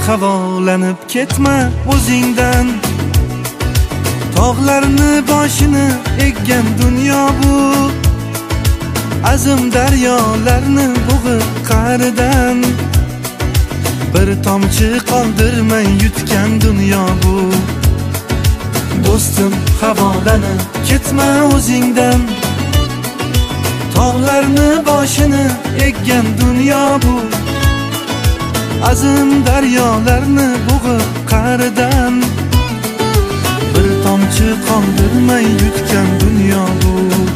havolanib ketma o'zingdan. Tog'larni boshini eggan dunyo bu, azim daryolarni bo'g'ib qa'ridan. Bir tomchi qoldirmay yutgan dunyo bu. Do'stim havolanib ketma o'zingdan. Tog'larni boshini eggan dunyo bu, azim daryolarni bo'g'ib qa'ridan. Bir tomchi qoldirmay yutgan dunyo bu.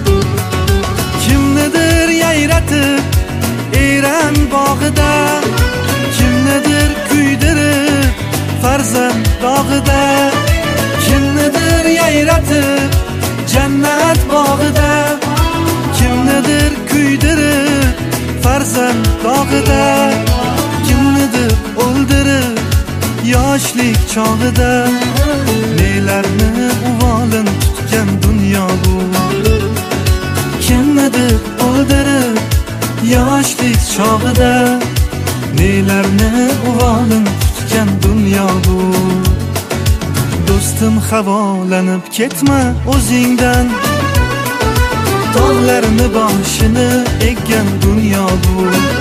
Kimnidir yayratib Eran bog'ida, kimnidir kuydirib farzand dog'ida, kimnidir yayratib jannat bog'ida, kimnidir kuydirib farzand dog'ida, kimnidir o'ldirib yoshlik chog'ida. Nelarni uvolin tutgan dunyo bu, kimnidir o'ldirib yoshlik chog'ida. Nelarni uvolin tutgan dunyo bu. Do'stim havolanib ketma o'zingdan. Tog'larni boshini eggan dunyo bu.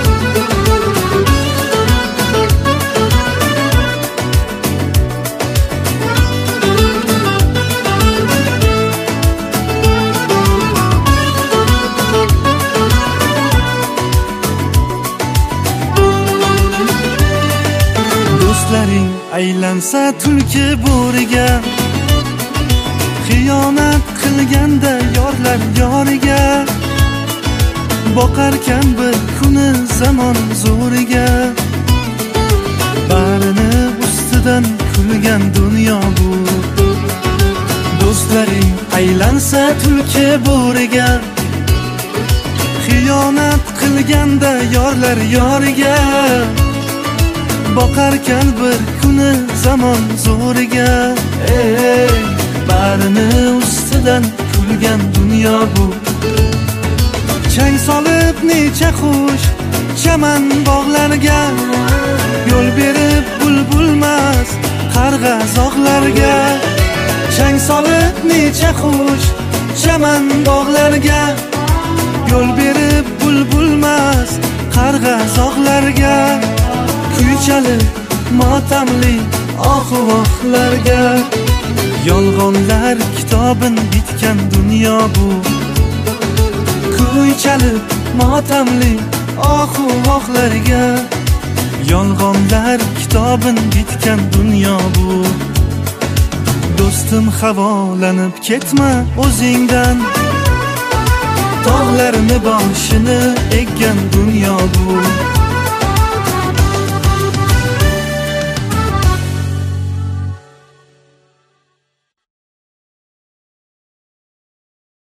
Do'stlaring aylansa tulki bo'riga, xiyonat qilganda yorlar yoriga, boqarkan bir kuni zamon zo'riga. Barini ustidan kulgan dunyo bu. Do'stlaring aylansa tulki bo'riga, xiyonat qilganda yorlar yoriga, boqarkan bir kuni zamon zo'riga. Barini ustidan kulgan dunyo bu. Chang solib necha xush chaman bog'larga, yo'l berib bulbulmas qarg'a zog'larga. Chang solib necha xush chaman bog'larga, yo'l berib bulbulmas qarg'a zog'larga. Kuychalib motamli ohu-vohlarga, yolg'onlar kitobin bitgan dunyo bu. Kuychalib motamli ohu-vohlarga, yolg'onlar kitobin bitgan dunyo bu. Do'stim havolanib ketma o'zingdan. Tog'larni boshini eggan dunyo bu.